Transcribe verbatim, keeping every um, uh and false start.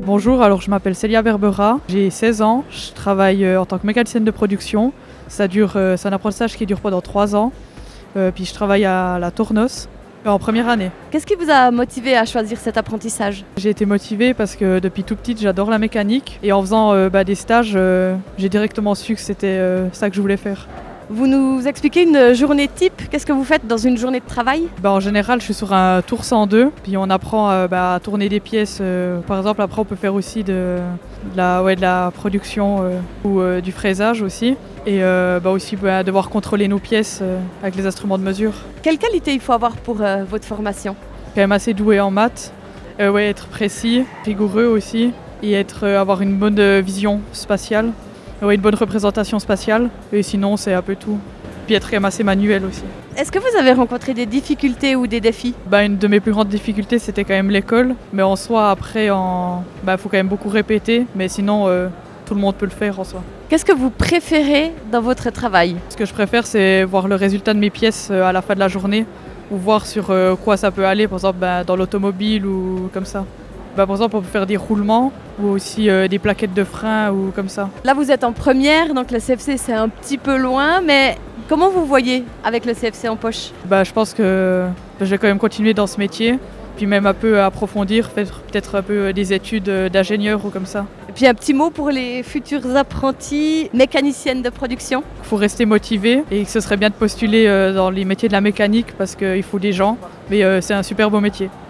Bonjour, alors je m'appelle Célia Berbera, j'ai seize ans, je travaille euh, en tant que mécanicienne de production. Ça dure, euh, c'est un apprentissage qui dure pendant trois ans, euh, puis je travaille à la Tournos euh, en première année. Qu'est-ce qui vous a motivé à choisir cet apprentissage? J'ai été motivée parce que depuis tout petite j'adore la mécanique et en faisant euh, bah, des stages, euh, j'ai directement su que c'était euh, ça que je voulais faire. Vous nous expliquez une journée type? Qu'est-ce que vous faites dans une journée de travail? Bah, en général, je suis sur un tour cent deux, puis on apprend euh, bah, à tourner des pièces. Euh, par exemple, après, on peut faire aussi de, de, la, ouais, de la production euh, ou euh, du fraisage aussi. Et euh, bah, aussi bah, devoir contrôler nos pièces euh, avec les instruments de mesure. Quelle qualité il faut avoir pour euh, votre formation? Quand même assez doué en maths, euh, ouais, être précis, rigoureux aussi, et être, euh, avoir une bonne euh, vision spatiale. Oui, une bonne représentation spatiale, et sinon c'est un peu tout. Puis être quand même assez manuel aussi. Est-ce que vous avez rencontré des difficultés ou des défis? Bah, une de mes plus grandes difficultés c'était quand même l'école, mais en soi après il bah, faut quand même beaucoup répéter, mais sinon euh, tout le monde peut le faire en soi. Qu'est-ce que vous préférez dans votre travail? Ce que je préfère c'est voir le résultat de mes pièces à la fin de la journée, ou voir sur euh, quoi ça peut aller, par exemple bah, dans l'automobile ou comme ça. Bah, par exemple, on peut faire des roulements ou aussi euh, des plaquettes de frein ou comme ça. Là, vous êtes en première, donc le C F C c'est un petit peu loin, mais comment vous voyez avec le C F C en poche? Bah, je pense que je vais quand même continuer dans ce métier, puis même un peu approfondir, faire peut-être un peu des études d'ingénieur ou comme ça. Et puis un petit mot pour les futurs apprentis mécaniciennes de production? Il faut rester motivé et que ce serait bien de postuler dans les métiers de la mécanique parce qu'il faut des gens, mais c'est un super beau métier.